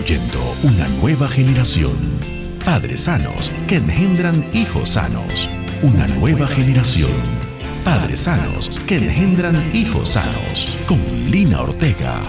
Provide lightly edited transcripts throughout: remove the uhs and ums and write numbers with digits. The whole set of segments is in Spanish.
Construyendo una nueva generación. Padres sanos que engendran hijos sanos. Una nueva generación. Padres sanos que engendran hijos sanos. Con Lina Ortega.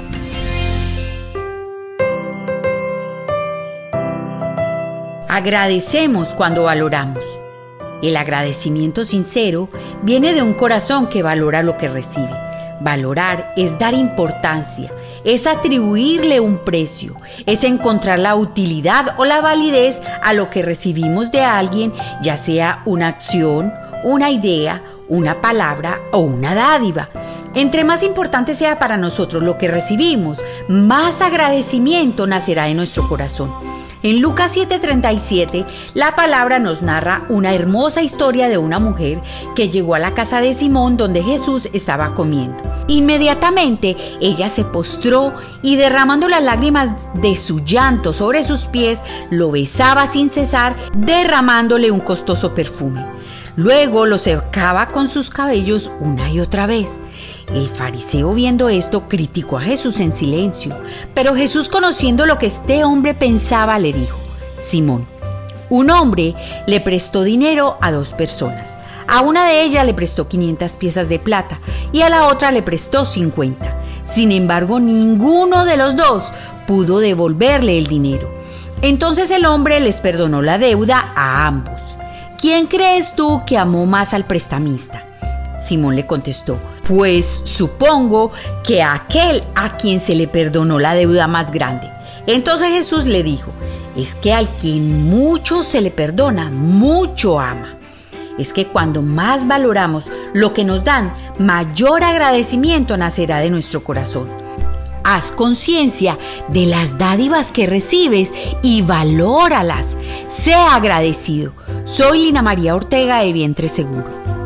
Agradecemos cuando valoramos. El agradecimiento sincero viene de un corazón que valora lo que recibe. Valorar es dar importancia, es atribuirle un precio, es encontrar la utilidad o la validez a lo que recibimos de alguien, ya sea una acción, una idea, una palabra o una dádiva. Entre más importante sea para nosotros lo que recibimos, más agradecimiento nacerá de nuestro corazón. En Lucas 7:37, la palabra nos narra una hermosa historia de una mujer que llegó a la casa de Simón donde Jesús estaba comiendo. Inmediatamente ella se postró y derramando las lágrimas de su llanto sobre sus pies, lo besaba sin cesar, derramándole un costoso perfume. Luego lo secaba con sus cabellos una y otra vez. El fariseo, viendo esto, criticó a Jesús en silencio, pero Jesús, conociendo lo que este hombre pensaba, le dijo: Simón, un hombre le prestó dinero a 2 personas. A una de ellas le prestó 500 piezas de plata y a la otra le prestó 50. Sin embargo, ninguno de los 2 pudo devolverle el dinero. Entonces el hombre les perdonó la deuda a ambos. ¿Quién crees tú que amó más al prestamista? Simón le contestó: pues supongo que a aquel a quien se le perdonó la deuda más grande. Entonces Jesús le dijo: es que al quien mucho se le perdona, mucho ama. Es que cuando más valoramos lo que nos dan, mayor agradecimiento nacerá de nuestro corazón. Haz conciencia de las dádivas que recibes y valóralas. Sea agradecido. Soy Lina María Ortega de Vientre Seguro.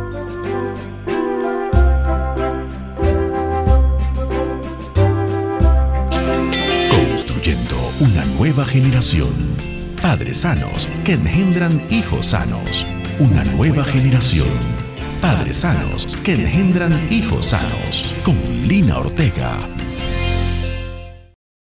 Construyendo una nueva generación. Padres sanos que engendran hijos sanos. Una nueva generación. Padres sanos que engendran hijos sanos. Con Lina Ortega.